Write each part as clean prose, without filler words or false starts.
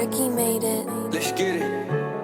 Ricky made it. Let's get it.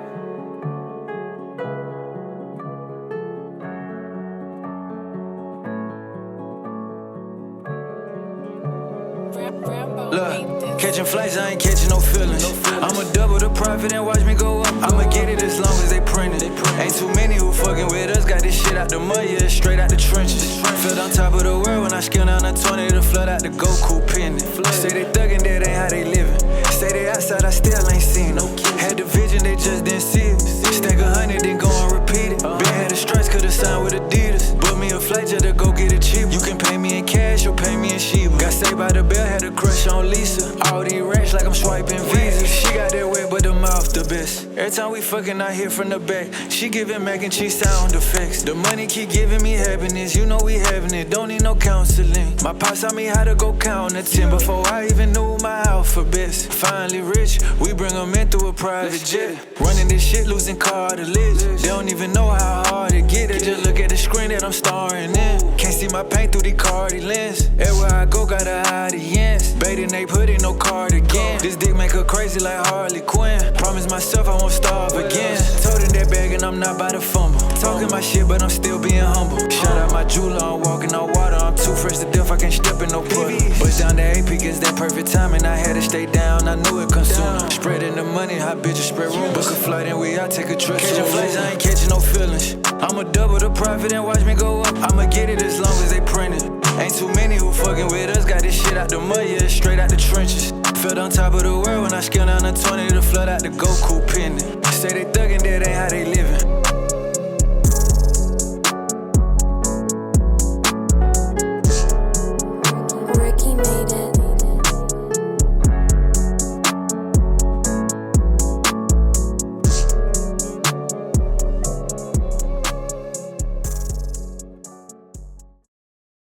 Look, catching flights, I ain't catching no feelings. I'ma double the profit and watch me go up. I'ma get it as long as they print it. Ain't too many who fucking with us. Got this shit out the mud, yeah, straight out the trenches. Felt on top of the world when I skimmed down the 20 to flood out the Goku pendant. Say they thuggin', that ain't how they living. Say they outside, I still ain't seen them. Had the vision, they just didn't see it. Stack 100, then go and repeat it. Been had the stripes, could've signed with Adidas. Book me a flight just to go get it cheap. You can pay me in cash or pay me in Shiba. Got saved by the bell, had a crush on Lisa. All these racks like I'm swiping Visa. She got that way, but the mouth the best. Every time we fucking, I hear from the back. She giving mac and cheese sound effects. The money keep giving me happiness. You know we having it, don't need no counseling. My pops taught me how to go count to 10 before I even knew my alphabets. Finally rich, we bring them in through a private jet. Running this shit, losing cartilage. They don't even know how hard it get. They just look at the screen that I'm starring in. Can't see my paint through the Cardi lens. Everywhere I go, got a audience. Baiting, they put in no cardigan. This dick make her crazy like Harley Quinn. Promise myself I won't starve again. Told in that bag and I'm not by the fumble. Talking my shit, but I'm still being humble. Shout out my jeweler, I'm walking on water. I'm too fresh to death, I can't step in no puddle. But down the AP gets that perfect time, and I had to stay down. I knew it come sooner. Spreading the money, hot bitches spread rumors. Book a flight and we out, take a trip. Catching flights, I ain't catching no feelings. I'ma double the profit and watch me go up. I'ma get it as long as they print it. Ain't too many who fucking with us. Got this shit out the mud, yeah, straight out the trenches. Felt on top of the world when I skimmed down the 20 to flood out the Goku pendant. Say they thuggin', that ain't how they living.